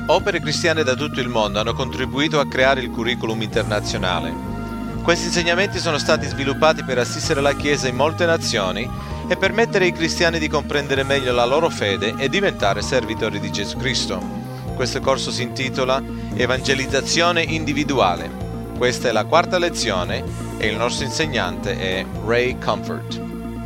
Opere cristiane da tutto il mondo hanno contribuito a creare il curriculum internazionale. Questi insegnamenti sono stati sviluppati per assistere la Chiesa in molte nazioni e permettere ai cristiani di comprendere meglio la loro fede e diventare servitori di Gesù Cristo. Questo corso si intitola Evangelizzazione individuale. Questa è la quarta lezione e il nostro insegnante è Ray Comfort.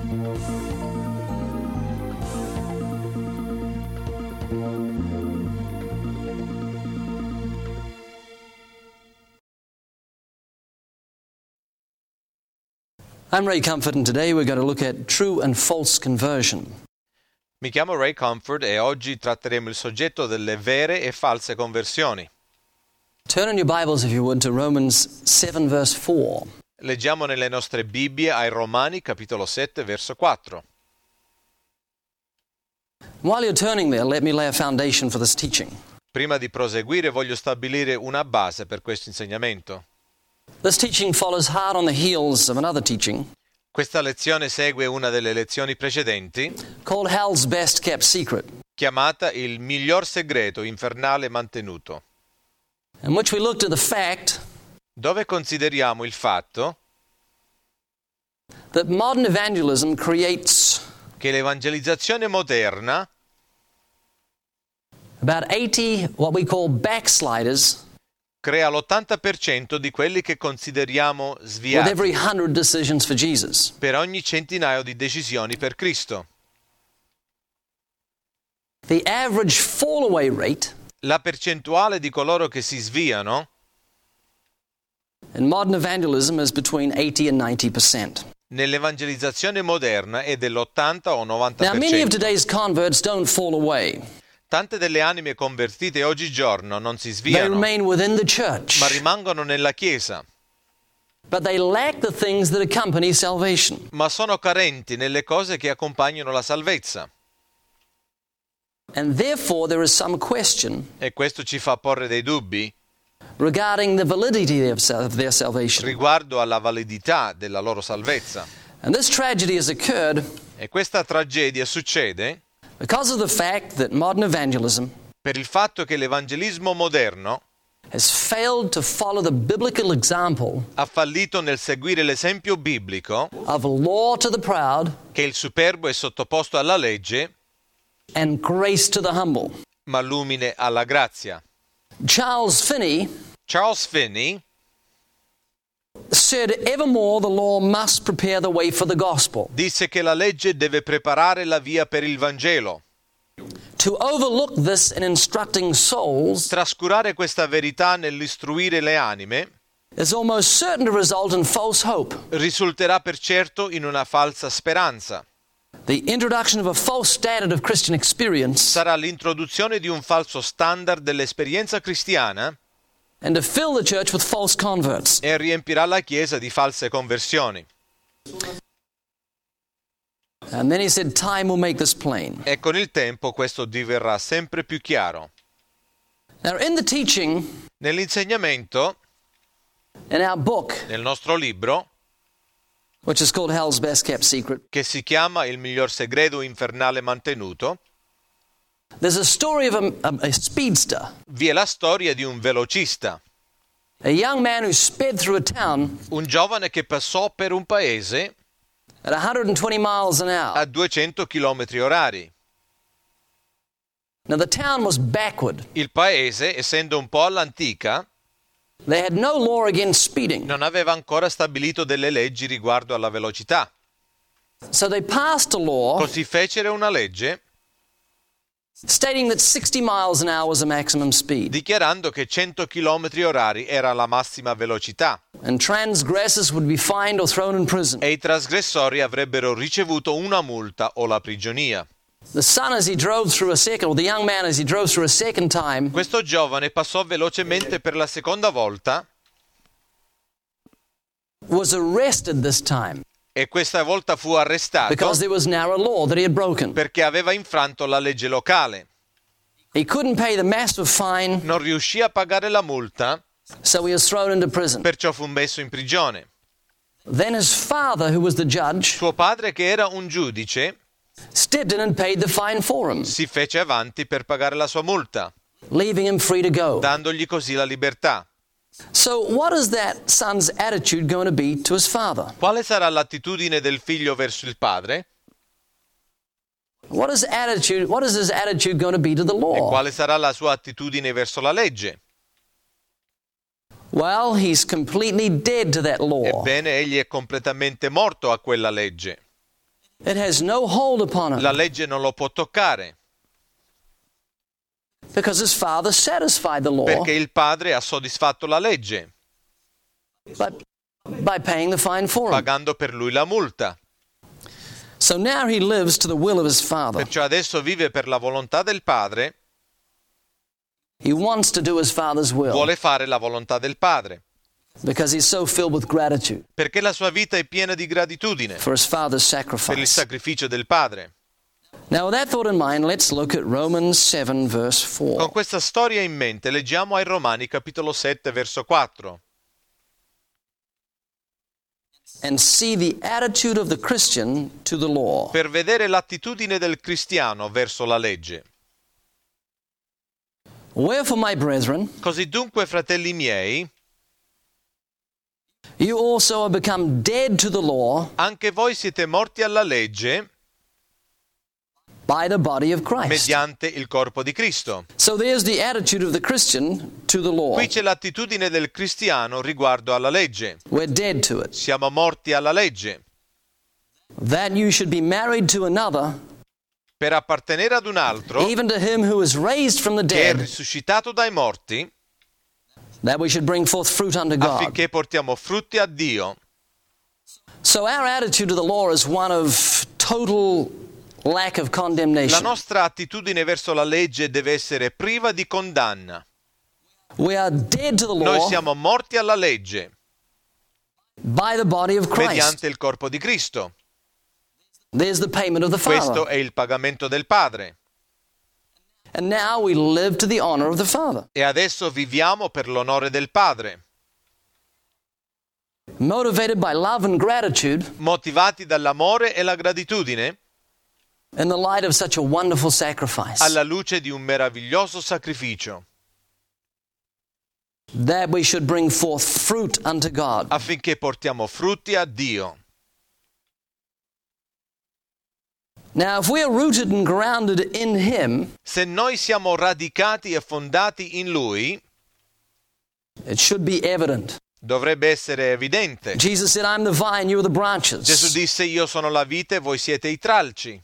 I'm Ray Comfort, and today we're going to look at true and false conversion. Mi chiamo Ray Comfort e oggi tratteremo il soggetto delle vere e false conversioni. Turn in your Bibles, if you would, to Romans 7, verse 4. Leggiamo nelle nostre Bibbie ai Romani, capitolo 7, verso 4. While you're turning there, let me lay a foundation for this teaching. Prima di proseguire voglio stabilire una base per questo insegnamento. This teaching follows hard on the heels of another teaching Questa lezione segue una delle lezioni precedenti, called Hell's Best Kept Secret, chiamata Il miglior segreto infernale mantenuto, in which we looked at the fact dove consideriamo il fatto that modern evangelism creates che l'evangelizzazione moderna about 80 what we call backsliders crea l'80% di quelli che consideriamo with sviati every 100 decisions for Jesus. per ogni centinaio di decisioni per Cristo. The average fall-away rate La percentuale di coloro che si sviano in modern evangelism is between 80 and 90%. nell'evangelizzazione moderna è dell'80 o Now, many of 90%. today's converts don't fall away. Tante delle anime convertite oggigiorno non si They sviano, remain within the church, ma rimangono nella Chiesa, but they lack the things that accompany salvation. ma sono carenti nelle cose che accompagnano la salvezza. And therefore, there is some question E questo ci fa porre dei dubbi regarding the validity of their salvation. riguardo alla validità della loro salvezza. And this tragedy has occurred E questa tragedia succede because of the fact that modern evangelism per il fatto che l'evangelismo moderno has failed to follow the biblical example ha fallito nel seguire l'esempio biblico of law to the proud che il superbo è sottoposto alla legge, and grace to the humble. ma l'umile alla grazia. Charles Finney Charles Finney said, evermore the law must prepare the way for the gospel. disse che la legge deve preparare la via per il Vangelo. To overlook this in instructing souls Trascurare questa verità nell'istruire le anime is almost certain to result in false hope. risulterà per certo in una falsa speranza. The introduction of a false standard of Christian experience Sarà l'introduzione di un falso standard dell'esperienza cristiana and to fill the church with false converts. e riempirà la Chiesa di false conversioni. And then he said, time will make this plain. E con il tempo questo diverrà sempre più chiaro. Now, in the teaching Nell'insegnamento, in our book, nel nostro libro, which is called Hell's Best Kept Secret, che si chiama Il miglior segreto infernale mantenuto, there's a story of a speedster, vi è la storia di un velocista, a young man who sped through a town un giovane che passò per un paese at 120 miles an hour. a 200 km orari. Now, the town was backward. Il paese, essendo un po' all'antica, They had no law against speeding. non aveva ancora stabilito delle leggi riguardo alla velocità. So they passed a law Così fecero una legge stating that 60 miles an hour was the maximum speed. dichiarando che 100 km orari era la massima velocità And transgressors would be fined or thrown in prison. e i trasgressori avrebbero ricevuto una multa o la prigionia. The son, as he drove through a second, or the young man, as he drove through a second time, Questo giovane passò velocemente per la seconda volta was arrested this time e questa volta fu arrestato because there was now a law that he had broken. perché aveva infranto la legge locale. He couldn't pay the massive fine, Non riuscì a pagare la multa, so he was thrown into prison. perciò fu messo in prigione. Then his father, who was the judge, Suo padre, che era un giudice, stepped in and paid the fine for him. si fece avanti per pagare la sua multa. leaving him free to go. dandogli così la libertà. So what is that son's attitude going to be to his father? Quale sarà l'attitudine del figlio verso il padre? What is his attitude going to be to the E law? quale sarà la sua attitudine verso la legge? Well, he's completely dead to that law. Ebbene, egli è completamente morto a quella legge. It has no hold upon La him legge non lo può toccare, because his father satisfied the law perché il padre ha soddisfatto la legge, by paying the fine for him. pagando per lui la multa. So now he lives to the will of his father. Perciò adesso vive per la volontà del padre, He wants to do his father's will vuole fare la volontà del padre, because he's so filled with gratitude perché la sua vita è piena di gratitudine for his father's per il sacrifice. sacrificio del padre. Now, with that thought in mind, let's look at Romans 7, verse 4. Con questa storia in mente leggiamo ai Romani capitolo 7 verso 4 And see the attitude of the Christian to the law. per vedere l'attitudine del cristiano verso la legge. Wherefore, my brethren, Così dunque, fratelli miei, you also are become dead to the law anche voi siete morti alla legge by the body of Christ. mediante il corpo di Cristo. So there's the attitude of the Christian to the law. Qui c'è l'attitudine del cristiano riguardo alla legge. We're dead to it. Siamo morti alla legge. That you should be married to another, Per appartenere ad un altro even to him who is raised from the che è dead, risuscitato dai morti, that we should bring forth fruit unto God. affinché portiamo frutti a Dio. So our attitude to the law is one of total lack of La condemnation. nostra attitudine verso la legge deve essere priva di condanna. We are dead to the Noi law siamo morti alla legge by the body of Christ. mediante il corpo di Cristo. There's the payment of the Questo Father. è il pagamento del Padre. And now we live to the honor of the Father. E adesso viviamo per l'onore del Padre, Motivated by love and gratitude motivati dall'amore e la gratitudine in the light of such a wonderful sacrifice. alla luce di un meraviglioso sacrificio, That we should bring forth fruit unto God. affinché portiamo frutti a Dio. Now, if we are rooted and grounded in Him, Se noi siamo radicati e fondati in Lui, it should be evident. dovrebbe essere evidente. Jesus said, I'm the vine, you are the Gesù branches. disse: io sono la vite, voi siete i tralci.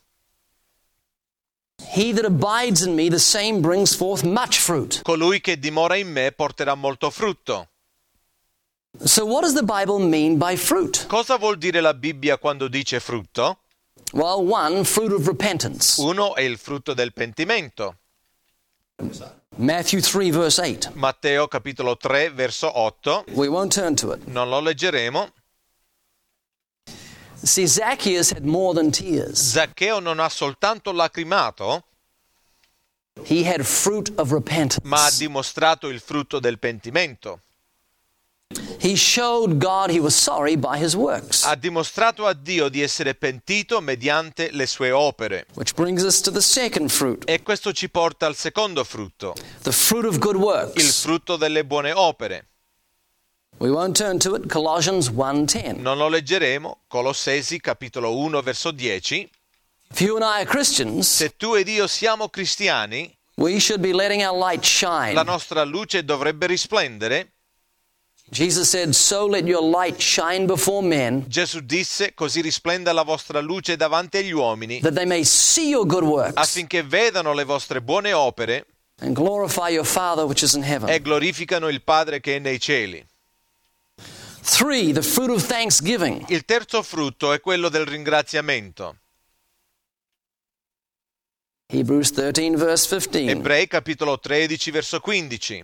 He that abides in me, the same brings forth much fruit. Colui che dimora in me porterà molto frutto. So what does the Bible mean by fruit? Cosa vuol dire la Bibbia quando dice frutto? Well, one, fruit of repentance. Uno è il frutto del pentimento. Matthew 3, verse 8. Matteo capitolo 3 verso 8. We won't turn to it. Non lo leggeremo. See, Zacchaeus had more than tears. Zaccheo non ha soltanto lacrimato, He had fruit of ma ha repentance. dimostrato il frutto del pentimento. He showed God he was sorry by his works. Ha dimostrato a Dio di essere pentito mediante le sue opere. Which brings us to the second fruit, E questo ci porta al secondo frutto, the fruit of good il works. frutto delle buone opere. We won't turn to it, Colossians 1:10. Non lo leggeremo, Colossesi capitolo 1 verso 10. If you and I are Christians, Se tu ed io siamo cristiani, we should be letting our light shine. la nostra luce dovrebbe risplendere. Jesus said, so let your light shine before men, Gesù disse: così risplenda la vostra luce davanti agli uomini, that they may see your good works affinché vedano le vostre buone opere and glorify your Father which is in heaven. e glorificano il Padre che è nei cieli. 3, the fruit of thanksgiving. Il terzo frutto è quello del ringraziamento. Hebrews 13, verse 15. Ebrei capitolo 13 verso 15.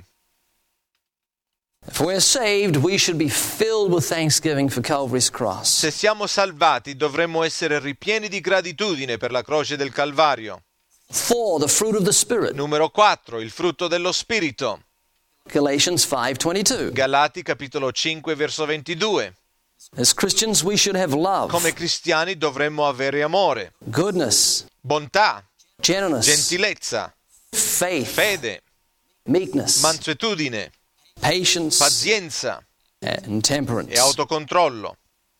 If we're saved, we should be filled with thanksgiving for Calvary's cross. Se siamo salvati dovremmo essere ripieni di gratitudine per la croce del Calvario. 4, the fruit of the Spirit. Numero 4, il frutto dello Spirito. Galatians 5:22. Galati capitolo 5 verso 22. As Christians, we should have love, Come cristiani dovremmo avere amore, goodness, bontà, gentleness, gentilezza, faith, fede, meekness, mansuetudine, patience, pazienza and e temperance. autocontrollo.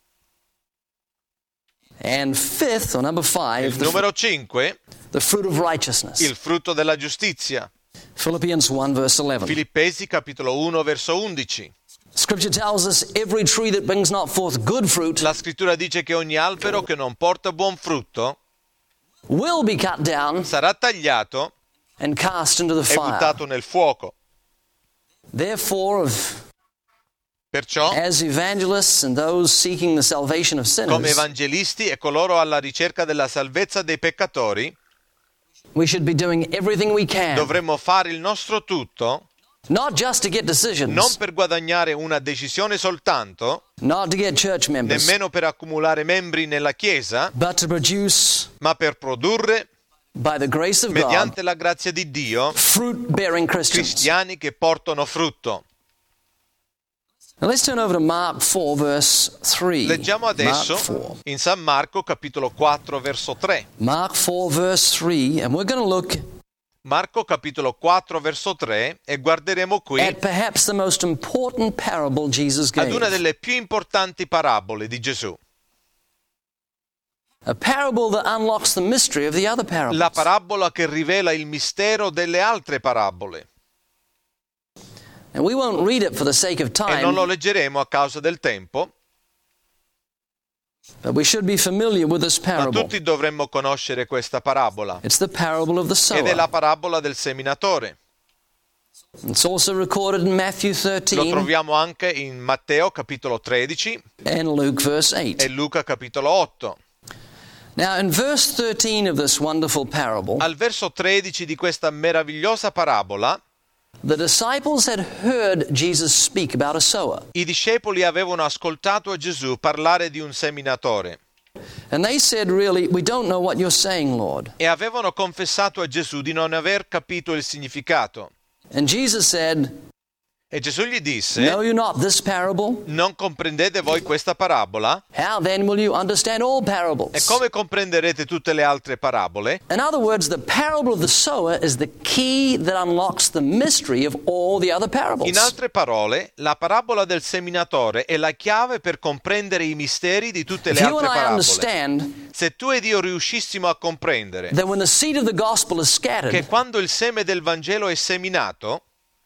And fifth, or number Il 5, numero 5, the fruit of righteousness. il frutto della giustizia. Philippians 1 verse 11. Filippesi capitolo 1 verso 11. Scripture tells us every tree that brings not forth good fruit La scrittura dice che ogni albero che non porta buon frutto will be cut down sarà tagliato and cast into the e fire. buttato nel fuoco. Therefore, Perciò, as evangelists and those seeking the salvation of come sinners, evangelisti e coloro alla ricerca della salvezza dei peccatori, we should be doing everything we can, dovremmo fare il nostro tutto, not just to get decisions, non per guadagnare una decisione soltanto, not to get church members, nemmeno per accumulare membri nella Chiesa, but to produce, ma per produrre, by the grace of God, mediante la grazia di Dio, fruit-bearing Christians. cristiani che portano frutto. Now let's turn over to Mark 4 verse 3. Leggiamo adesso Mark 4. in San Marco capitolo 4 verso 3. Mark 4 verse 3, and we're going to look Marco capitolo 4 verso 3 e guarderemo qui at perhaps the most important parable Jesus ad gave. una delle più importanti parabole di Gesù. A parable that unlocks the mystery of the other parables. La parabola che rivela il mistero delle altre parabole. And we won't read it for the sake of E non lo time, leggeremo a causa del tempo, but we should be familiar with this ma parable. tutti dovremmo conoscere questa parabola. It's the parable of the Ed è sower. la parabola del seminatore. It's also recorded in Matthew Lo 13 troviamo anche in Matteo capitolo 13 and Luke verse e 8. Luca capitolo 8. Now in verse 13 of this wonderful parable, Al verso 13 di questa meravigliosa parabola, the disciples had heard Jesus speak about a sower. i discepoli avevano ascoltato a Gesù parlare di un seminatore And they said, really, we don't know what you're saying, Lord. e avevano confessato a Gesù di non aver capito il significato. And Jesus said, E Gesù gli disse: know you not this parable? non comprendete voi questa parabola? How then will you understand all E parables? come comprenderete tutte le altre parabole? In other words, the parable of the sower is the key that unlocks the mystery of all the other parables. In altre parole, la parabola del seminatore è la chiave per comprendere i misteri di tutte If le you and altre I parabole. understand Se tu ed io riuscissimo a comprendere that when the seed of the gospel is che scattered, quando il seme del Vangelo è seminato,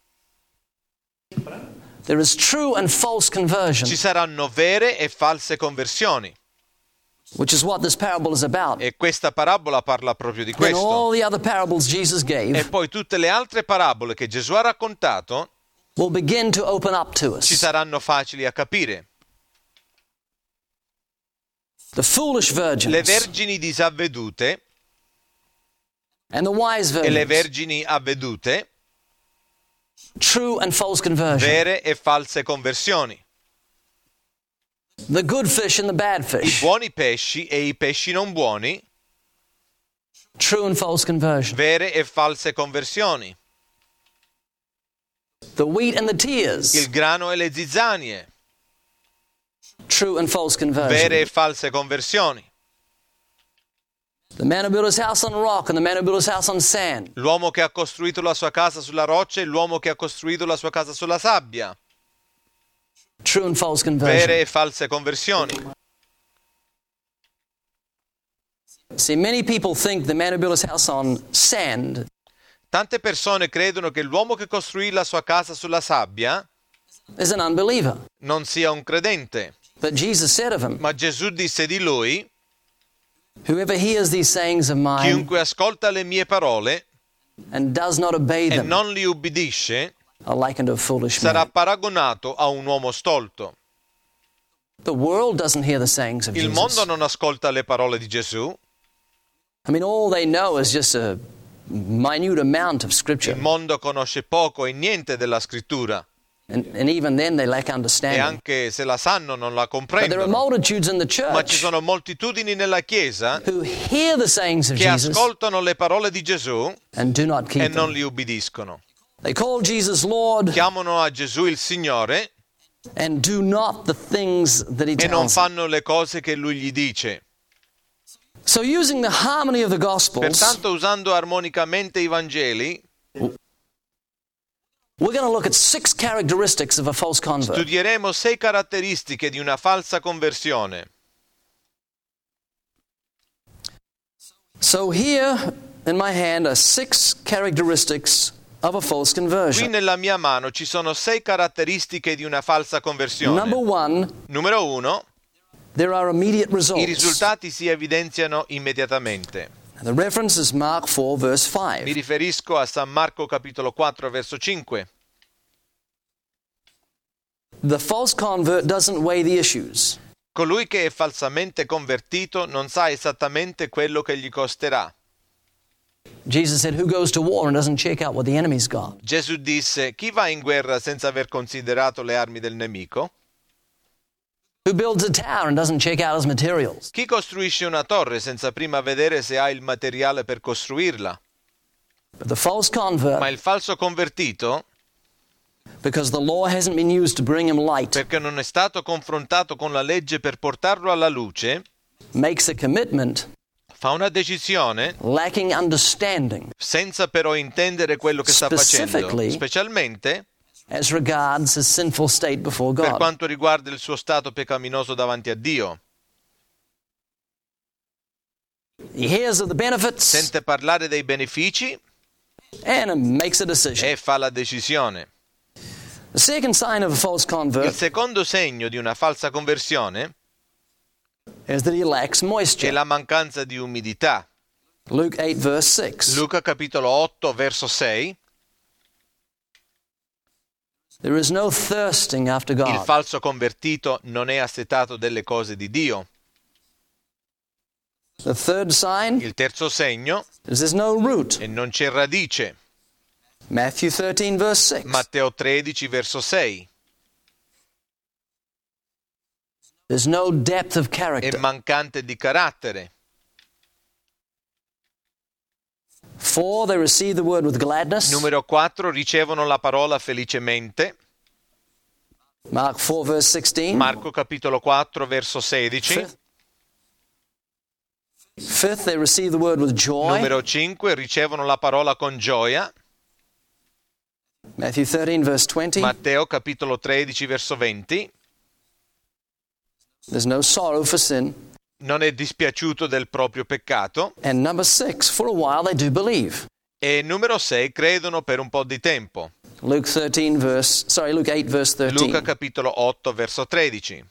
there is true and false conversion, ci saranno vere e false conversioni. which is what this parable is about. E questa parabola parla proprio di Then all questo. the other parables Jesus E gave poi tutte le altre parabole che Gesù ha raccontato will begin to open up to ci us. saranno facili a capire. The foolish Le virgins vergini disavvedute and the wise e le virgins, vergini avvedute, true and false conversion, vere e false conversioni. the good fish and the bad I fish, buoni pesci e i pesci non buoni, true and false conversion, vere e false conversioni. the wheat and the tears, Il grano e le zizzanie, true and false vere conversion, e false conversioni. the man who built his house on rock and the man who built his house on sand, L'uomo che ha costruito la sua casa sulla roccia e l'uomo che ha costruito la sua casa sulla sabbia, true and false conversion. vere e false conversioni. See, many people think the man who built his house on sand Tante persone credono che l'uomo che costruì la sua casa sulla sabbia is an unbeliever. non sia un credente. But Jesus said of him, Ma Gesù disse di lui: whoever hears these sayings of mine chiunque ascolta le mie parole and does not obey e them non li ubbidisce are likened to a foolish sarà man. paragonato a un uomo stolto. The world doesn't hear the sayings of Il Jesus. mondo non ascolta le parole di Gesù. I mean, all they know is just a minute amount of scripture. Il mondo conosce poco e niente della scrittura And even then they lack e understanding. anche se la sanno non la But there are comprendono. multitudes in the Ma ci church sono moltitudini nella Chiesa who hear the sayings of che Jesus ascoltano le parole di Gesù and do not e keep non them. li ubbidiscono. They call Jesus Lord Chiamano a Gesù il Signore and do not the things that he e non tells them. fanno le cose che Lui gli dice. So using the harmony of the Gospels, Pertanto, usando armonicamente i Vangeli, We're going to look at 6 characteristics of a false convert. Studieremo 6 caratteristiche di una falsa conversione. So here in my hand are 6 characteristics of a false Qui conversion. nella mia mano ci sono 6 caratteristiche di una falsa conversione. Number 1, Numero 1, there are immediate i results. risultati si evidenziano immediatamente. The reference is Mark 4, verse Mi 5. riferisco a San Marco capitolo 4 verso 5. The false convert doesn't weigh the issues. Colui che è falsamente convertito non sa esattamente quello che gli costerà. Jesus said, who goes to war and doesn't check out what the enemy's got? Gesù disse: chi va in guerra senza aver considerato le armi del nemico? Who builds a tower and doesn't check out his materials? Chi costruisce una torre senza prima vedere se ha il materiale per costruirla? But the false Ma convert, il falso convertito, because the law hasn't been used to bring him light, perché non è stato confrontato con la legge per portarlo alla luce, makes a commitment fa una decisione lacking understanding senza però intendere quello che sta facendo, Specifically, specialmente as regards his sinful state before per God. quanto riguarda il suo stato peccaminoso davanti a Dio. He hears of the benefits Sente parlare dei benefici and makes a decision. e fa la decisione. The second sign of a false Il convert secondo segno di una falsa conversione is that he lacks è moisture. la mancanza di umidità. Luke 8, verse 6. Luca capitolo 8 verso 6. There is no thirsting after Il God. falso convertito non è assetato delle cose di Dio. The third sign Il terzo segno is there's no root. è non c'è radice. Matthew 13, verse 6. Matteo 13 verso 6. There's no depth of È character. mancante di carattere. 4, they receive the word with gladness. Numero 4, ricevono la parola felicemente. Mark 4, verse 16. Marco capitolo 4 verso 16. Fifth, they receive the word with joy. Numero 5, ricevono la parola con gioia. Matthew 13, verse 20. Matteo capitolo 13 verso 20. There's no sorrow for sin. Non è dispiaciuto del proprio peccato. And number 6, for a while they do believe. E numero 6, credono per un po' di tempo. Luke 8, verse 13. Luca capitolo 8 verso 13.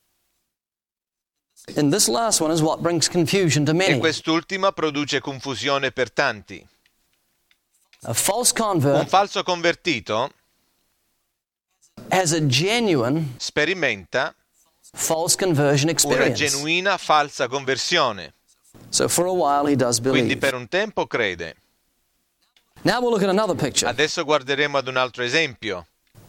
And this last one is what brings confusion to E many. quest'ultima produce confusione per tanti. A false Un convert falso convertito has a genuine sperimenta false conversion una experience. genuina falsa conversione. So for a while he does Quindi believe. per un tempo crede. Now we'll look at another picture. Adesso guarderemo ad un altro esempio.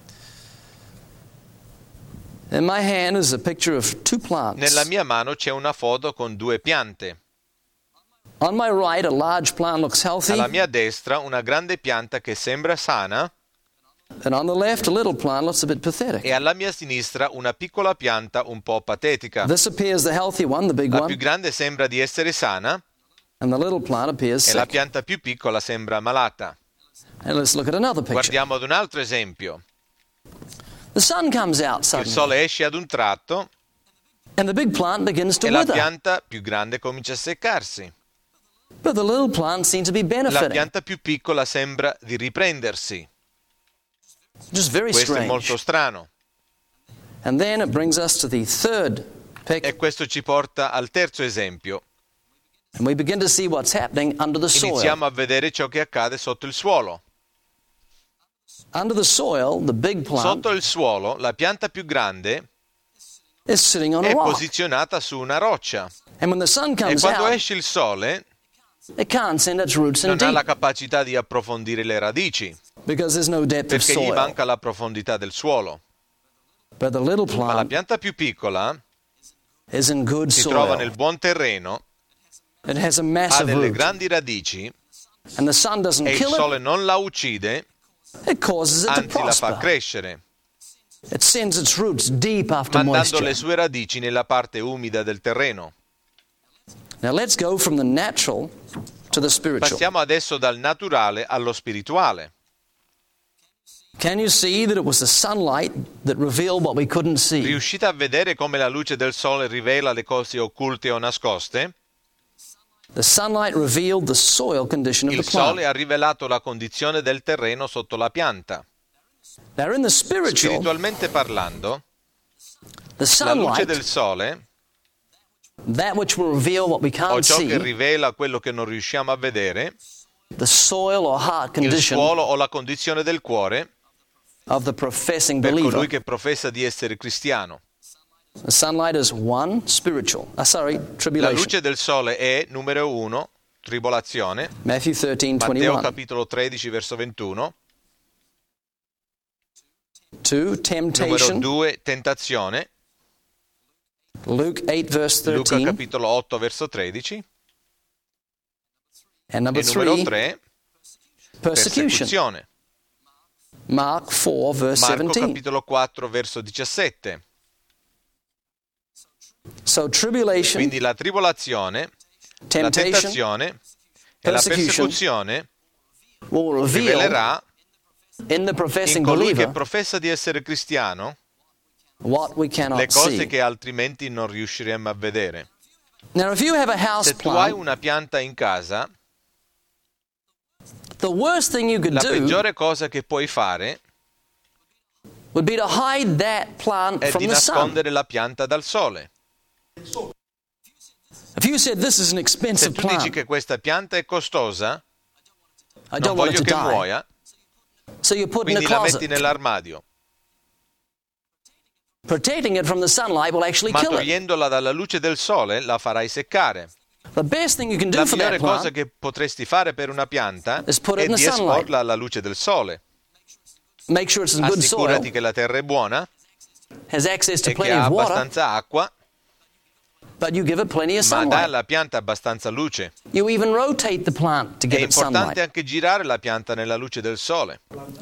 In my hand is a picture of 2 plants. Nella mia mano c'è una foto con 2 piante. On my right, a large plant looks healthy, Alla mia destra una grande pianta che sembra sana and on the left, a little plant looks a bit pathetic. e alla mia sinistra una piccola pianta un po' patetica. This appears the healthy one, the big La più one, grande sembra di essere sana and the little plant appears e la sick. pianta più piccola sembra malata. And let's look at another picture. Guardiamo ad un altro esempio. The sun comes out Il suddenly, sole esce ad un tratto and the big plant begins to e la wither. pianta più grande comincia a seccarsi. But the little plant seems to be La benefiting. pianta più piccola sembra di riprendersi. Just very Questo è strange. molto strano. And then it brings us to the third pic, E questo ci porta al terzo esempio. and we begin to see what's happening under the soil. Iniziamo a vedere ciò che accade sotto il suolo. Under the soil, the big plant Sotto il suolo, la pianta più grande is sitting on a è rock. posizionata su una roccia. And when the sun E comes quando out, esce il sole, it can't send its roots in non ha la deep capacità di approfondire le radici, because there's no depth of perché gli soil. manca la profondità del suolo. But the little Ma la plant pianta più piccola is in good si trova soil. nel buon terreno, It has a ha massive delle root. grandi radici And the sun doesn't e il kill sole non la uccide, it, it causes it to anzi la fa prosper. crescere, It sends its roots deep after mandando moisture. le sue radici nella parte umida del terreno. Now let's go from the natural to the spiritual. Passiamo adesso dal naturale allo spirituale. Can you see that it was the sunlight that revealed what we couldn't see? Riuscite a vedere come la luce del sole rivela le cose occulte o nascoste? The sunlight revealed the soil condition of Il the plant. sole ha rivelato la condizione del terreno sotto la pianta. Now in the spiritual, Spiritualmente parlando, the la luce sunlight, del sole, that which will reveal what we o can't ciò che see, rivela quello che non riusciamo a vedere, the soil or heart il condition suolo o la condizione del cuore, of the professing per believer. colui che professa di essere cristiano. The sunlight is one, spiritual. La Tribulation. luce del sole è, numero 1, tribolazione, Matthew 13, Matteo 21. capitolo 13, verso 21. 2, Numero temptation. 2, tentazione, Luke 8, verse Luca 13. capitolo 8, verso 13. And number E numero 3, 3, persecution. persecuzione. Mark 4, verse Marco 17. capitolo 4, verso 17. So tribulation, Quindi la tribolazione, la temptation tentazione e la persecution persecuzione will reveal rivelerà in the in professing colui che believer professa di essere cristiano what we le cannot cose see. che altrimenti non riusciremmo a vedere. Now, if you have a house Se tu hai plant, una pianta in casa, the worst thing you could la do peggiore cosa che puoi fare would be to hide that plant è from di the sun. nascondere la pianta dal sole. If you said this is an Se expensive tu dici plant, che questa pianta è costosa, I non don't want it voglio to che die, muoia, so you put it in a quindi la metti closet. nell'armadio. Protecting it from the sunlight will actually Ma kill it. togliendola dalla luce del sole la farai seccare. The best thing you can do La for migliore that cosa plant che potresti fare per una pianta is put it è in the di sunlight. esporla alla luce del sole. Make sure it's in good soil, Assicurati che la terra è buona has access to e che plenty ha of water, abbastanza acqua, but you give it plenty of ma dà sunlight. alla pianta abbastanza luce. You even rotate the plant to È give it importante sunlight. anche girare la pianta nella luce del sole.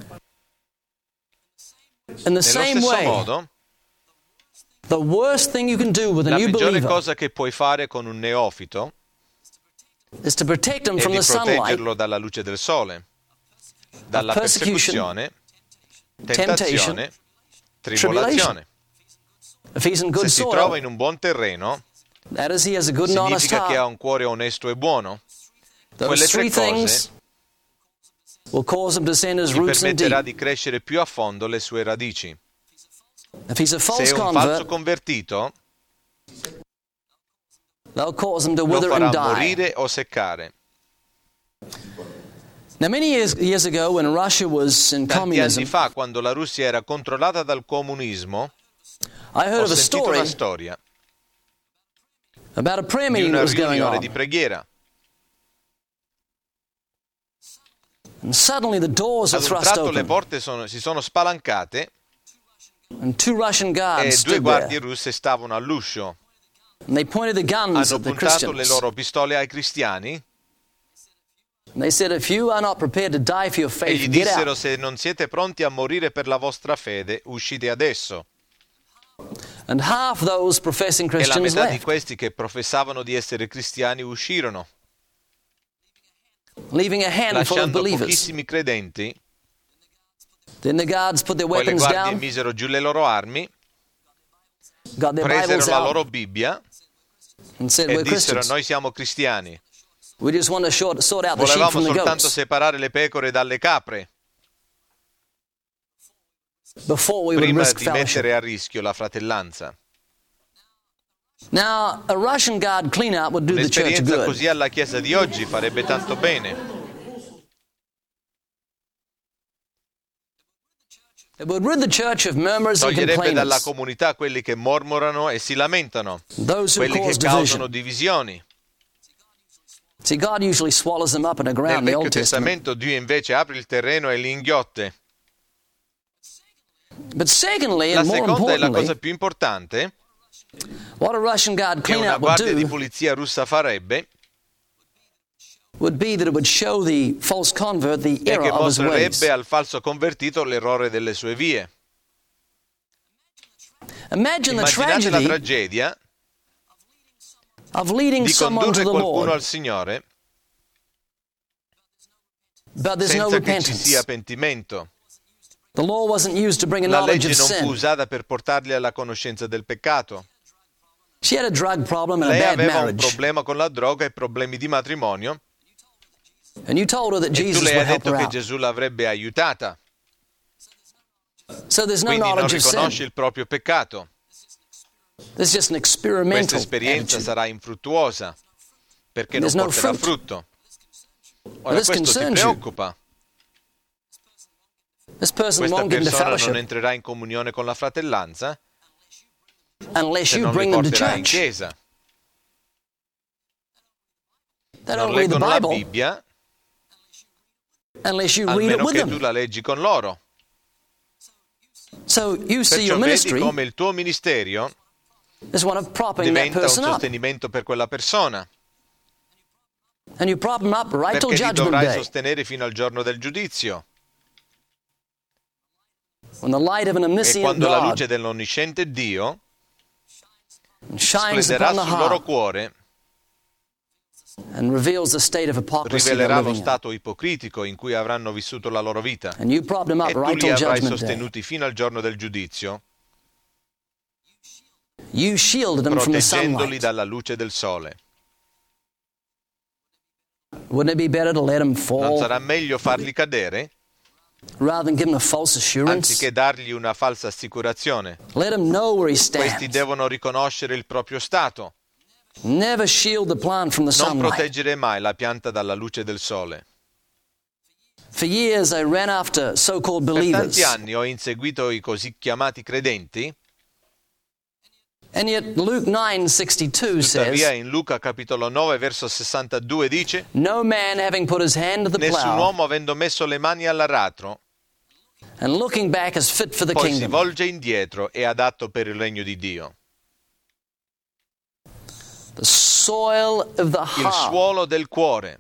In the Nello same stesso way, modo, the worst thing you can do with a la new peggiore believer cosa che puoi fare con un neofito is to protect him è from di the sunlight, proteggerlo dalla luce del sole, dalla persecution, persecuzione, tentazione, tribolazione. if he's in Se good si trova soil. in un buon terreno, That is, he has a good and honest significa che ha heart. un cuore onesto e buono. Those Quelle three tre things cose will cause him to send his gli roots in permetterà deep. di crescere più a fondo le sue radici. If he's a Se false è un falso convert, convertito, they'll cause him to lo wither farà and die. morire o seccare. Now, many years ago, when Russia was in Tanti communism, anni fa, quando la Russia era controllata dal comunismo, I heard ho of a sentito story una storia about a prayer di meeting that una was going riunione on. di preghiera. And suddenly the doors were Ad un thrust tratto le open, porte si sono spalancate and two Russian e guards due stood guardie there. russe stavano all'uscio. And they pointed the guns Hanno at the puntato le Christians. loro pistole ai cristiani And they said, if you are not prepared to die for your e faith, gli get dissero: out. se non siete pronti a morire per la vostra fede, uscite adesso. And half those professing E la Christians metà di left, questi che professavano di essere cristiani uscirono, leaving a handful of lasciando believers. pochissimi credenti. Then the guards put their Poi le weapons guardie down, misero giù le loro armi, got their presero Bibles la out, loro Bibbia and said, e we're dissero: Christians. noi siamo cristiani. We just want to sort out the sheep Volevamo from the soltanto goats separare le pecore dalle capre before we would prima risk di fellowship. mettere a rischio la fratellanza. Now, a Russian guard clean-out would do the church Un'esperienza good. così alla Chiesa di oggi farebbe tanto bene. It would rid the church of murmurs and Toglierebbe dalla complainers, comunità quelli che mormorano e si lamentano, those who quelli che cause causano division. divisioni. See, God usually swallows them up in the Nel ground in the Vecchio Old Testament. Testamento Dio invece apre il terreno e li inghiotte. But secondly, La and more seconda è la cosa importantly, più importante what a Russian guard che una clean-out would guardia di do polizia russa farebbe would be that it would show the false convert the è che error of his ways. mostrerebbe al falso convertito l'errore delle sue vie. Imagine the Immaginate la tragedy tragedia of leading di someone to condurre the qualcuno Lord, al Signore but there's no senza che ci repentance. sia pentimento. The law wasn't used to bring a La knowledge legge of non fu sin. usata per portarli alla conoscenza del peccato. She had a drug problem and a Lei bad aveva un marriage. problema con la droga e problemi di matrimonio And you told her that e tu Jesus le hai would help detto her che out. Gesù l'avrebbe aiutata. So there's no Quindi non knowledge of riconosce sin. il proprio peccato. There's just an Questa experimental esperienza attitude. sarà infruttuosa perché non There's no porterà fruit. frutto. Ora this questo ti concerns you. preoccupa. This person Questa won't get into persona non fellowship entrerà in comunione con la fratellanza unless se you non li bring them to porterà in church. chiesa. They Non don't read the leggono la Bible Bibbia unless you read it almeno with che tu them. la leggi con loro. So you see Perciò your vedi ministry come il tuo ministero is one of propping that diventa un person up. sostenimento per quella persona, And you prop them up right till perché li Judgment dovrai Day. sostenere fino al giorno del giudizio. When the light of an E omniscient quando la God luce dell'onnisciente Dio shines splenderà upon the sul loro heart cuore, and reveals the state of hypocrisy they're rivelerà lo living in. stato ipocritico in cui avranno vissuto la loro vita. And you prop them up E tu right li till avrai Judgment Day. sostenuti fino al giorno del giudizio, You shielded them from the proteggendoli sunlight. dalla luce del sole. Wouldn't it be better to let them Non fall sarà meglio farli cadere rather than give them a false assurance? anziché dargli una falsa assicurazione? Let them know where he Questi stands. devono riconoscere il proprio stato. Never shield the plant from the Non sunlight. proteggere mai la pianta dalla luce del sole. For years I ran after so-called Per believers. tanti anni ho inseguito i così chiamati credenti, And yet Luke 9:62 tuttavia says, in Luca capitolo 9 verso 62 dice: no man having put his hand to the nessun plow uomo avendo messo le mani all'aratro and looking back is fit for the poi si kingdom. volge indietro è adatto per il regno di Dio. The soil of the Il heart. suolo del cuore,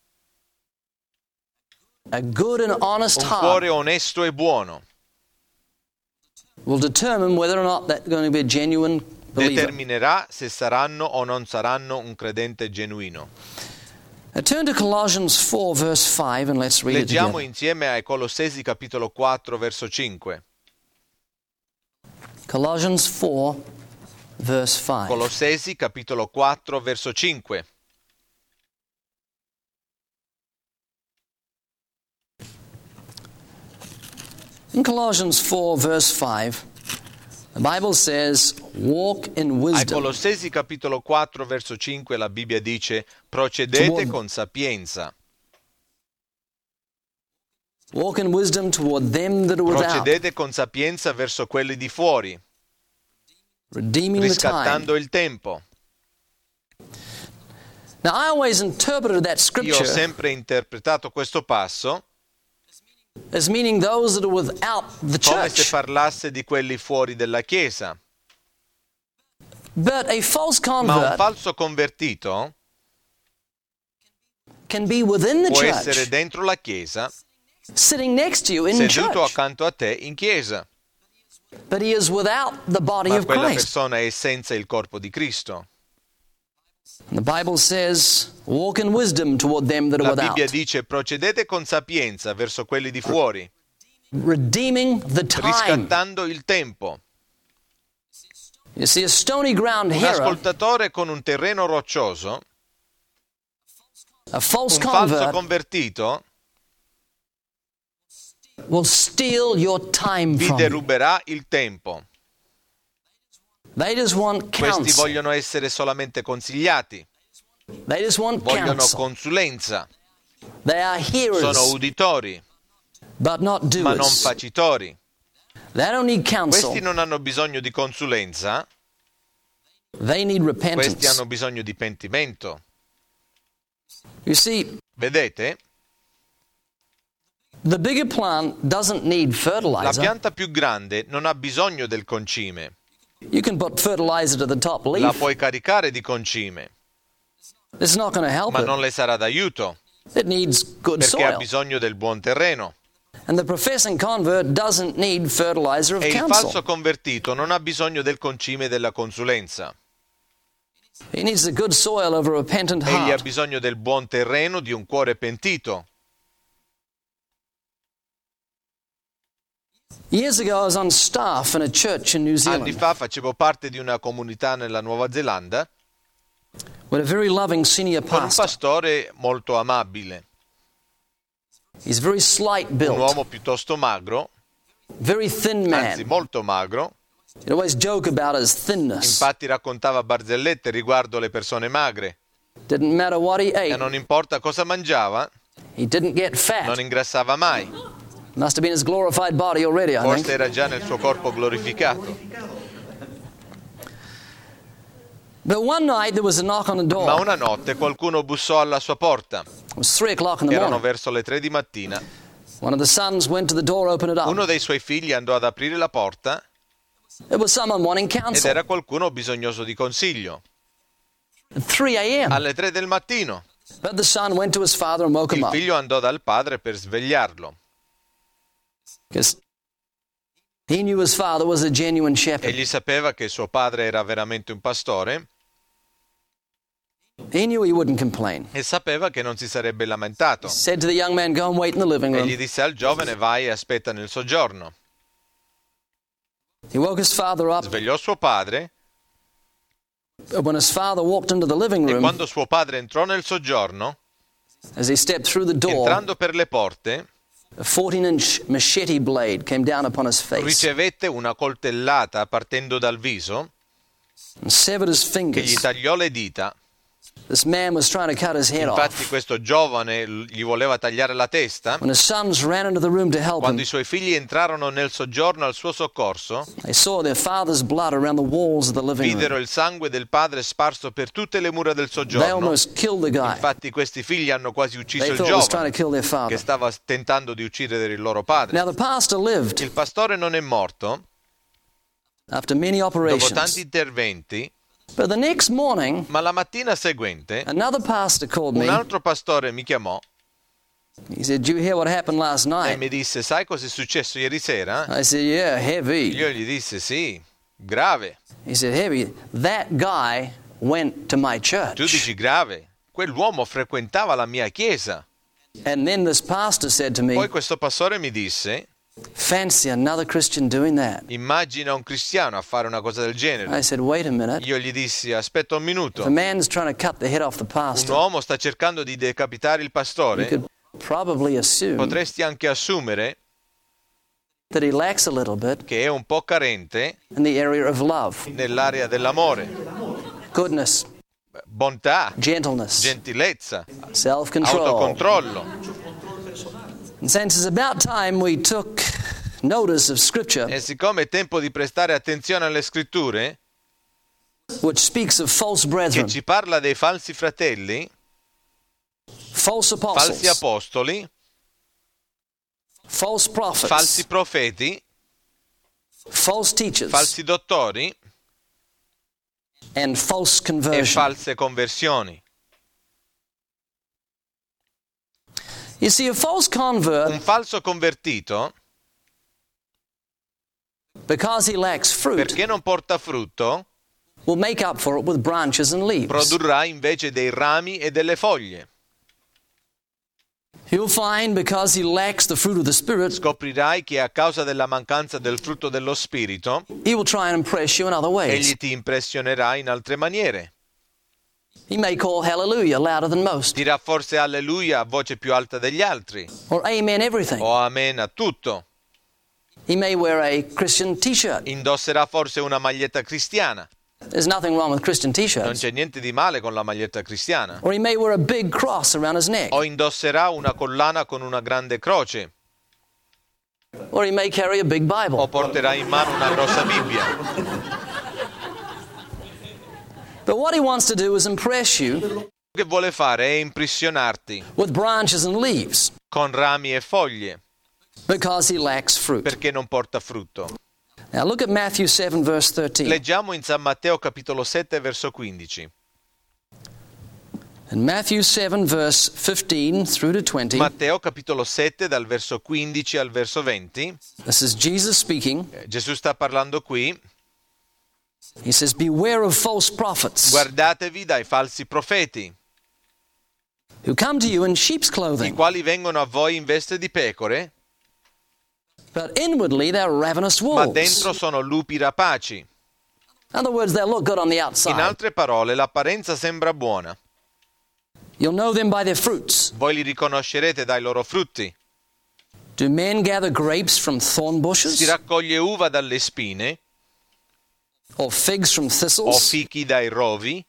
A good and honest un cuore heart onesto e buono, will determine whether or not that's going to be a genuine believer. determinerà se saranno o non saranno un credente genuino. Now turn to Colossians 4 verse 5 and let's read it Leggiamo together. insieme ai Colossesi capitolo 4 verso 5. Colossians 4 verse 5. Colossesi capitolo 4 verso 5. In Colossians 4 verse 5, the Bible says, walk in Ai wisdom. Colossesi capitolo 4 verso 5 la Bibbia dice: procedete Toward- con sapienza. Walk in wisdom toward them that are without, Procedete con sapienza verso quelli di fuori, redeeming the time. riscattando il tempo. Now I always interpreted that Io ho scripture sempre interpretato questo passo as meaning those that are without the come se church. parlasse di quelli fuori della Chiesa. But a false Ma un convert falso convertito can be within the può essere church, dentro la Chiesa, sitting next to you in seduto church, accanto a te in Chiesa, but he is without the body ma of quella Christ. persona è senza il corpo di Cristo. And the Bible says, walk in wisdom toward them that are La without, Bibbia dice: procedete con sapienza verso quelli di fuori, redeeming the time. riscattando il tempo. You see, a stony ground Un hearer, ascoltatore con un terreno roccioso, a false un falso convert, convertito, will steal your time vi from you. deruberà il tempo. They just want Questi counsel. vogliono essere solamente consigliati, They just want vogliono counsel. consulenza, They are hearers, sono uditori, but not ma non doers. facitori. They don't need counsel. Questi non hanno bisogno di consulenza, They need questi repentance. hanno bisogno di pentimento. You see, Vedete? the bigger plant doesn't need La fertilizer. pianta più grande non ha bisogno del concime. You can put fertilizer to the top La leaf. puoi caricare di concime, It's not going to help ma it. non le sarà d'aiuto, It needs good perché ha soil. bisogno del buon terreno. And the professing convert doesn't need fertilizer of E il counsel. falso convertito non ha bisogno del concime della consulenza. He needs the good soil of a repentant Egli ha heart. bisogno del buon terreno di un cuore pentito. Years ago, I was on staff in a church in New Anni Zealand fa facevo parte di una comunità nella Nuova Zelanda with a very loving senior con un pastor. pastore molto amabile, He's very slight un built, uomo piuttosto magro, very thin anzi man. molto magro. He'd always joke about his thinness. Infatti raccontava barzellette riguardo le persone magre Didn't matter what he e ate, non importa cosa mangiava, he didn't get fat. non ingrassava mai. Must have been his glorified body already, I Forse think. era già nel suo corpo glorificato. But one night there was a knock on the Ma door. una notte qualcuno bussò alla sua porta. It was 3 o'clock in the Erano morning. verso le 3 di mattina. One of the sons went to the door, opened it up. Uno dei suoi figli andò ad aprire la porta It was someone wanting ed counsel. era qualcuno bisognoso di consiglio. At 3 a.m. Alle 3 del mattino But the son went to his father and woke him il up. figlio andò dal padre per svegliarlo. Because he knew his father was a genuine shepherd. Egli sapeva che suo padre era veramente un pastore He knew he wouldn't complain. e sapeva che non si sarebbe lamentato. Said to the young man, go and wait in the living E gli room. disse al giovane: vai e aspetta nel soggiorno. He woke his father up. Svegliò suo padre But when his father walked into the living e room, quando suo padre entrò nel soggiorno, as he stepped through the door, entrando per le porte, a 14-inch machete blade came down upon his face ricevette una coltellata partendo dal viso and severed his che gli fingers. tagliò le dita. This man was trying to cut his head Infatti off. questo giovane gli voleva tagliare la testa. When his sons ran into the room to help Quando him, i suoi figli entrarono nel soggiorno al suo soccorso, they saw their father's blood around the walls of the living room. videro il sangue del padre sparso per tutte le mura del They soggiorno. almost killed the guy. Infatti questi figli hanno quasi ucciso They il thought he was trying to giovane kill their che father. stava tentando di uccidere il loro padre. Now the pastor lived Il pastore non è morto after many dopo operations. tanti interventi, But the next morning, ma la mattina seguente another pastor called un me. altro pastore mi chiamò He said, "Did you hear what happened last e night?" mi disse: sai cosa è successo ieri sera? I said, "Yeah, heavy." Io gli disse: sì, grave. He said, "Heavy. That guy went to my Tu church." dici grave? Quell'uomo frequentava la mia chiesa. And then this pastor said to me, Poi questo pastore mi disse: "Fancy another Christian doing that." immagina un cristiano a fare una cosa del genere. I said, "Wait a minute. Io gli dissi: aspetta un If a minuto, man's trying to cut the head off the un pastor, uomo sta cercando di decapitare il you pastore, could probably assume potresti anche assumere that he lacks a little bit che è un po' carente in the area of love, nell'area dell'amore, goodness, bontà, gentleness, gentilezza, self-control." autocontrollo. And since it's about time we took notice of Scripture, E siccome è tempo di prestare attenzione alle scritture, which speaks of false che brethren, ci parla dei falsi fratelli, false falsi apostles, apostoli, false prophets, falsi profeti, false teachers, falsi dottori and false e conversion. false conversioni. You see, a false convert, Un falso convertito, because he lacks fruit, perché non porta frutto, will make up for it with branches and leaves. produrrà invece dei rami e delle foglie. You'll find because he lacks the fruit of the Spirit, Scoprirai che a causa della mancanza del frutto dello Spirito, he will try and impress you in other ways. egli ti impressionerà in altre maniere. He may call hallelujah louder than most, Dirà forse alleluia a voce più alta degli altri, or amen everything. o amen a tutto. He may wear a Christian t-shirt. Indosserà forse una maglietta cristiana. There's nothing wrong with Christian Non t-shirts. c'è niente di male con la maglietta cristiana. Or he may wear a big cross around his neck. O indosserà una collana con una grande croce. Or he may carry a big O Bible. porterà in mano una grossa Bibbia. But what he wants to do is impress you Quello che vuole fare è impressionarti with branches and leaves con rami e foglie, because he lacks fruit. perché non porta frutto. Now look at Matthew 7 verse 13. Leggiamo in San Matteo capitolo 7 verso 15. In Matthew 7 verse 15 through to 20, Matteo capitolo 7 dal verso 15 al verso 20. this is Jesus speaking. Gesù sta parlando qui. He says, "Beware of false prophets Guardatevi dai falsi profeti, who come to you in sheep's i clothing, quali vengono a voi in veste di pecore, But inwardly they're ravenous ma wolves. dentro sono lupi rapaci. In other words, they look good on the In outside. altre parole, l'apparenza sembra buona. You'll know them by their fruits. Voi li riconoscerete dai loro frutti. Do men gather grapes from thorn Si bushes? raccoglie uva dalle spine Or figs from o thistles? fichi dai rovi?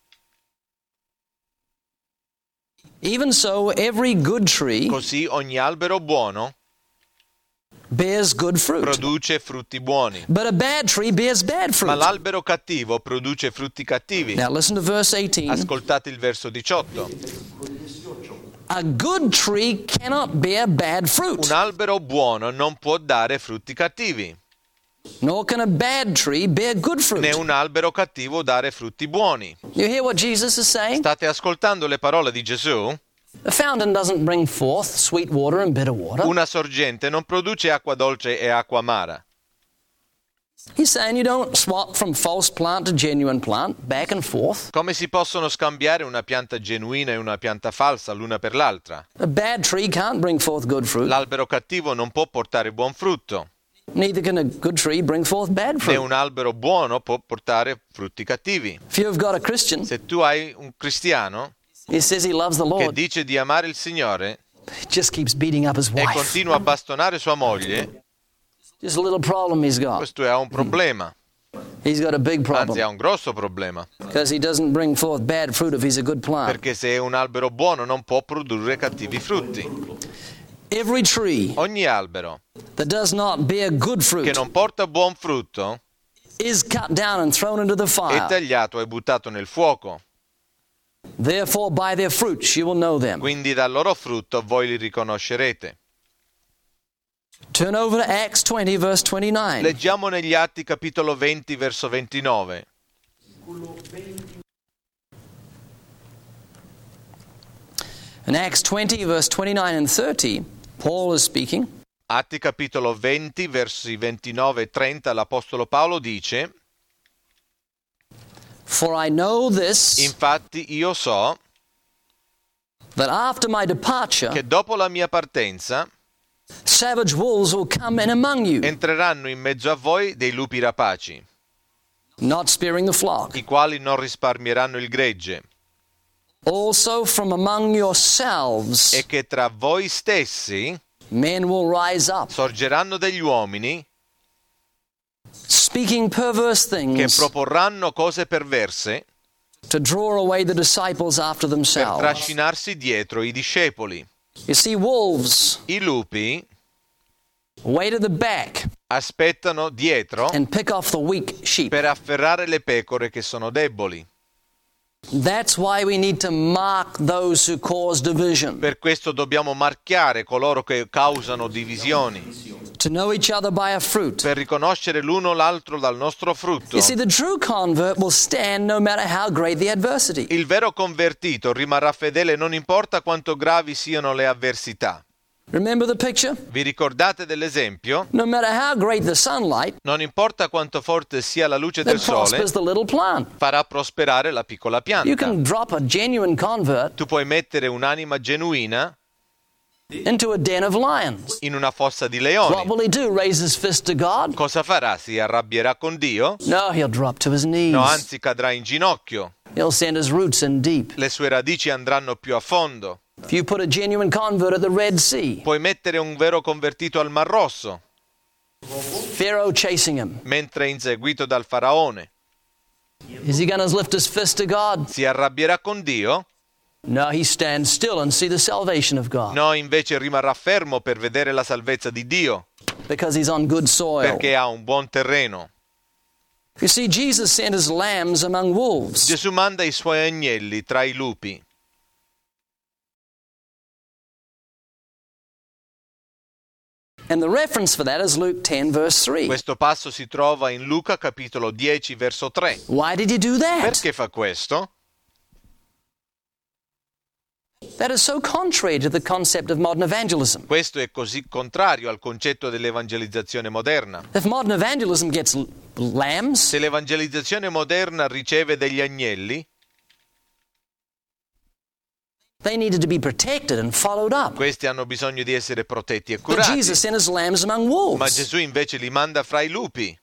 Even so, every good tree Così ogni albero buono bears good fruit. produce frutti buoni. But a bad tree bears bad Ma fruit. l'albero cattivo produce frutti cattivi. Now listen to verse 18. Ascoltate il verso 18. A good tree cannot bear bad fruit, Un albero buono non può dare frutti cattivi, nor can a bad tree bear good fruit. né un albero cattivo dare frutti buoni. You hear what Jesus is saying? State ascoltando le parole di Gesù? A fountain doesn't bring forth sweet water and bitter water. Una sorgente non produce acqua dolce e acqua amara. He's saying you don't swap from false plant to genuine plant, back and forth. Come si possono scambiare una pianta genuina e una pianta falsa l'una per l'altra? A bad tree can't bring forth good fruit. L'albero cattivo non può portare buon frutto, Neither can a good tree bring forth bad né fruit. un albero buono può portare frutti cattivi. If you've got a Christian, Se tu hai un cristiano he says he loves the che Lord, dice di amare il Signore he just keeps beating up his e wife. continua a bastonare sua moglie, Just a little problem he's got. questo è un problema, He's got a big anzi ha problem un grosso problema, because he doesn't bring forth bad fruit if he's a good plant. perché se è un albero buono non può produrre cattivi frutti. Every tree Ogni albero that does not bear good che fruit non porta buon frutto is cut down and thrown into the è fire. tagliato e buttato nel fuoco. Therefore, by their fruits you will know them. Quindi dal loro frutto voi li riconoscerete. Turn over to Acts 20, verse 29. Leggiamo negli Atti capitolo 20 verso 29. In Acts 20, verse 29 and 30, Paul is speaking. Atti capitolo 20 versi 29 e 30 l'Apostolo Paolo dice: For I know this, Infatti io so that after my departure, che dopo la mia partenza savage wolves will come in among you, entreranno in mezzo a voi dei lupi rapaci, not sparing the flock. i quali non risparmieranno il gregge, Also from among yourselves, e che tra voi stessi men will rise up, sorgeranno degli uomini speaking perverse che things proporranno cose perverse to draw away the disciples after per themselves. trascinarsi dietro i discepoli. You see, wolves I lupi wait at the back aspettano dietro and pick off the weak sheep. per afferrare le pecore che sono deboli. That's why we need to mark those who cause division, Per questo dobbiamo marchiare coloro che causano divisioni, to know each other by a fruit. per riconoscere l'uno l'altro dal nostro frutto. You see, the true convert will stand no matter how great the adversity. Il vero convertito rimarrà fedele non importa quanto gravi siano le avversità. Remember the picture? Vi ricordate dell'esempio? No matter how great the sunlight, Non importa quanto forte sia la luce that del sole, prospers the little plant. farà prosperare la piccola You pianta. can drop a genuine convert Tu puoi mettere un'anima genuina into a den of lions. in una fossa di What leoni. will he do? Raise his fist to God? Cosa farà? Si arrabbierà con Dio? No, he'll drop to his knees. No, anzi cadrà in ginocchio. He'll send his roots in deep. Le sue radici andranno più a fondo. If you put a genuine convert at the Red Sea, Puoi mettere un vero convertito al Mar Rosso, Pharaoh chasing him, mentre è inseguito dal faraone. is he going to lift his fist to God? Si arrabbierà con Dio? No, he stands still and see the salvation of God No, invece rimarrà fermo per vedere la salvezza di Dio, because he's on good soil. perché ha un buon terreno. You see, Jesus sent his lambs among wolves. Gesù manda i suoi agnelli tra i lupi. And the reference for that is Luke 10, verse 3. Questo passo si trova in Luca capitolo 10 verso 3. Why did he do that? Perché fa questo? That is so contrary to the concept of modern evangelism. Questo è così contrario al concetto dell'evangelizzazione moderna. If modern evangelism gets lambs, Se l'evangelizzazione moderna riceve degli agnelli, They needed to be protected and followed up. Questi hanno bisogno di essere protetti e But curati. Jesus sent his lambs among Ma wolves. Gesù invece li manda fra i lupi.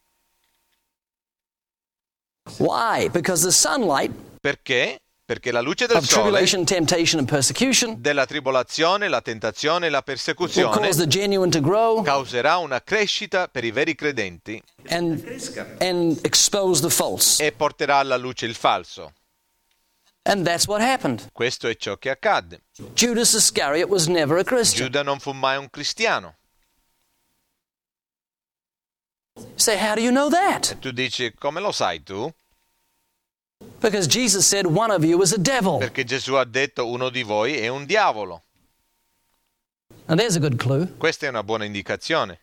Why? Because the sunlight Perché? Perché la luce del of sole, tribulation, temptation, and persecution della tribolazione, la tentazione e la will persecuzione cause the genuine to grow causerà una crescita per i veri credenti and expose the false. e porterà alla luce il falso. And that's what happened. Questo è ciò che accadde. Judas Iscariot was never a Christian. Giuda non fu mai un cristiano. You say, how do you know that? Tu dici, come lo sai tu? Because Jesus said one of you is a devil. Perché Gesù ha detto uno di voi è un diavolo. Now there's a good clue. Questa è una buona indicazione.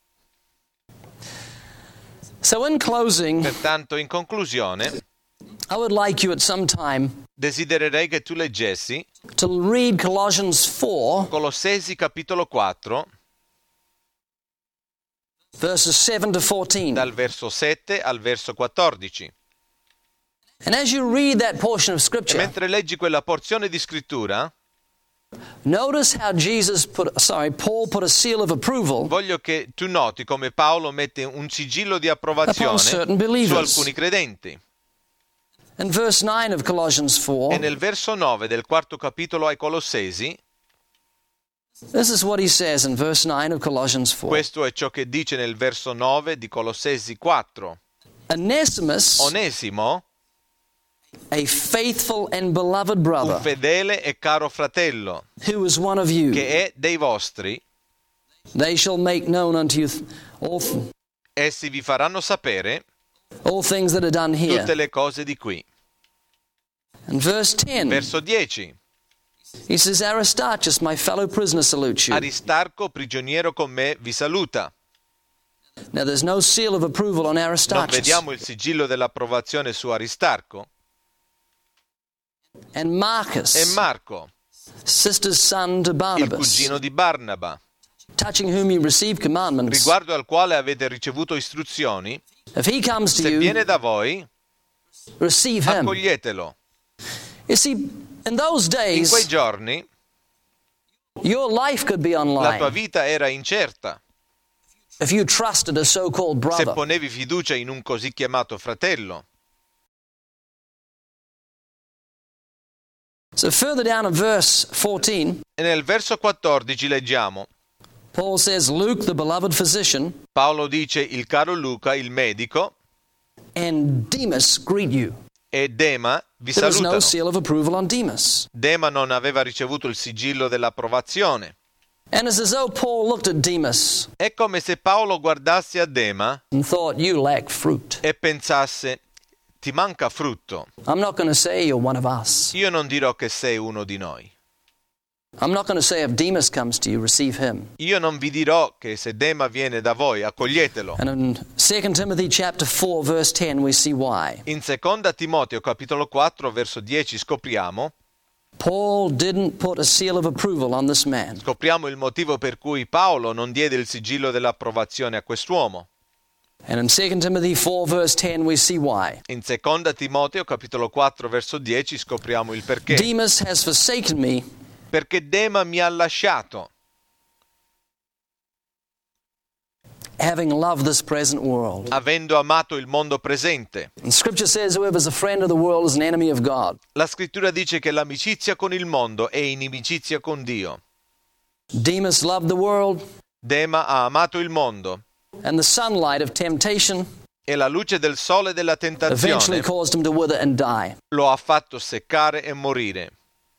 So in closing, Pertanto, in conclusione, I would like you at some time desidererei che tu leggessi to read Colossians 4, Colossesi capitolo 4, verses 7 to 14. dal verso 7 al verso 14. And as you read that portion of E Scripture, mentre leggi quella porzione di scrittura, notice how Paul put a seal of approval voglio che tu noti come Paolo mette un sigillo di approvazione upon certain su believers. alcuni credenti. In verse 9 of Colossians E 4, nel verso 9 del quarto capitolo ai Colossesi, this is what he says in verse 9 of Colossians 4. questo è ciò che dice nel verso 9 di Colossesi 4. Onesimus, Onesimo, a faithful and beloved un brother, fedele e caro fratello, who is one of you, che è dei vostri, they shall make known unto you essi vi faranno sapere all things that are done here. tutte le cose di qui. In verse 10, Verso 10. he says, Aristarchus, my fellow prisoner, salutes you. Aristarco, prigioniero con me, vi saluta. Now there's no seal of approval on Non Aristarchus. vediamo il sigillo dell'approvazione su Aristarco. And Marcus, E Marco, sister's son to il Barnabas, cugino di Barnaba, touching whom you received commandments. riguardo al quale avete ricevuto istruzioni, If he comes to se you, viene da voi, receive him. accoglietelo. You see, in those In quei days, giorni your life could be on la tua line vita era incerta. if you trusted a so-called Se brother. ponevi fiducia in un così chiamato fratello. So further down in verse 14, E nel verso 14 leggiamo, Paul says, Luke, the beloved physician, Paolo dice, il caro Luca, il medico, and Demas greet you. e Dema vi There was no salutano. seal of approval on Demas. Dema non aveva ricevuto il sigillo dell'approvazione. And it's as though Paul looked at Demas È come se Paolo guardasse a Dema and thought, you lack fruit. e pensasse, ti manca frutto. I'm not going to say you're one of us. Io non dirò che sei uno di noi. I'm not going to say if Demas comes to you, receive him. Io non vi dirò che se Dema viene da voi, accoglietelo. And in 2 Timothy chapter 4, verse 10, we see why. In 2 Timoteo capitolo 4 verso 10 scopriamo Paul didn't put a seal of approval on this man. il motivo per cui Paolo non diede il sigillo dell'approvazione a quest'uomo. And in 2 Timothy 4, verse 10, we see why. In 2 Timoteo capitolo 4 verso 10 scopriamo il perché. Demas has forsaken me, Perché Dema mi ha lasciato, having loved this present world. avendo amato il mondo presente. And Scripture says, whoever is a friend of the world is an enemy of God. La scrittura dice che l'amicizia con il mondo è inimicizia con Dio. Demas loved the world, Dema ha amato il mondo and the sunlight of temptation e la luce del sole della eventually tentazione caused him to wither and die. lo ha fatto seccare e morire.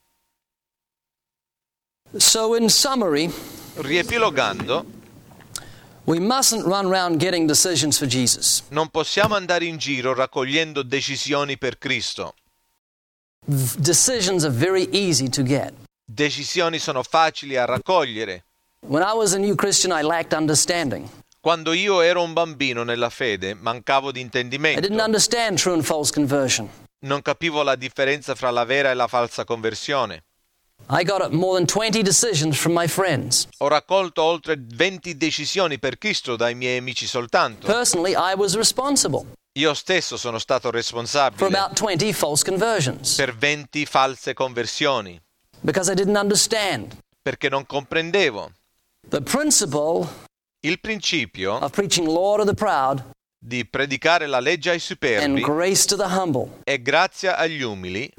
So in summary, Riepilogando, we mustn't run around getting decisions for Jesus. non possiamo andare in giro raccogliendo decisioni per Cristo. Decisions are very easy to get. Decisioni sono facili a raccogliere. When I was a new Christian, I lacked understanding. Quando io ero un bambino nella fede, mancavo di I didn't intendimento. understand true and false conversion. Non capivo la differenza fra la vera e la falsa conversione. I got more than 20 decisions from my friends. Ho raccolto oltre 20 decisioni per Cristo dai miei amici soltanto. Personally, I was responsible Io stesso sono stato for responsabile about 20 false conversions. per 20 false conversioni. because I didn't understand. perché non comprendevo. The principle Il principio of preaching law to the proud di predicare la legge ai and superbi grace to the humble, e grazia agli umili,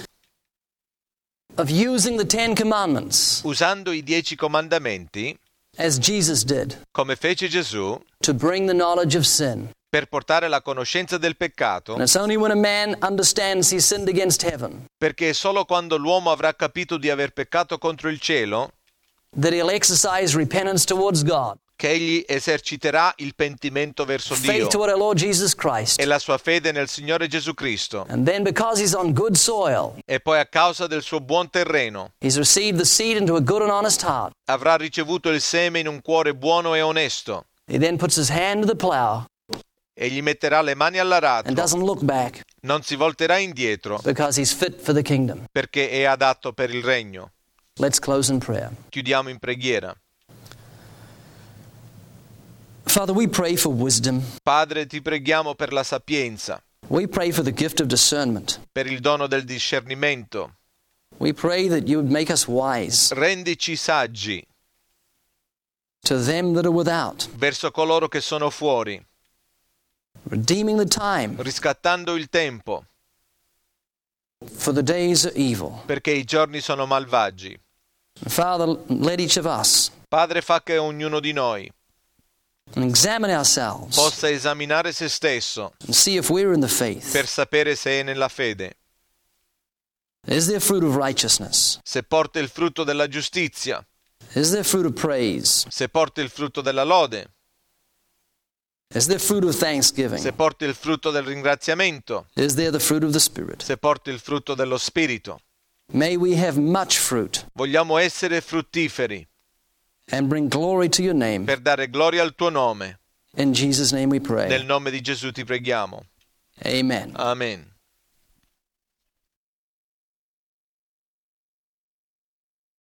of using the 10 Commandments usando i 10 comandamenti, as Jesus did come fece Gesù, to bring the knowledge of sin. per portare la conoscenza del peccato, And it's only when a man understands he sinned against heaven perché solo quando l'uomo avrà capito di aver peccato contro il cielo that he'll exercise repentance towards God, che egli eserciterà il pentimento verso Dio faith toward our Lord Jesus Christ. e la sua fede nel Signore Gesù Cristo. And then because he's on good soil, E poi a causa del suo buon terreno he's received the seed into a good and honest heart. avrà ricevuto il seme in un cuore buono e onesto He then puts his hand to the plow e gli metterà le mani and all'aratro, doesn't look back non si volterà indietro because he's fit for the kingdom. perché è adatto per il regno. Let's close in prayer. Chiudiamo in preghiera. Father, we pray for wisdom. Padre, ti preghiamo per la sapienza, We pray for the gift of discernment. per il dono del discernimento. We pray that you would make us wise Rendici saggi to them that are without, verso coloro che sono fuori, redeeming the time, riscattando il tempo, for the days are evil. perché i giorni sono malvagi. Father, let each of us Padre, fa che ognuno di noi examine ourselves possa esaminare se stesso and see if we're in the faith. per sapere se è nella fede, Is there fruit of righteousness? se porta il frutto della giustizia, Is there fruit of praise? se porta il frutto della lode, Is there fruit of thanksgiving? se porta il frutto del ringraziamento, Is there the fruit of the Spirit? se porta il frutto dello Spirito. May we have much fruit Vogliamo essere fruttiferi and bring glory to your name. per dare gloria al tuo nome. In Jesus' name we Nel pray. nome di Gesù ti preghiamo. Amen. Amen.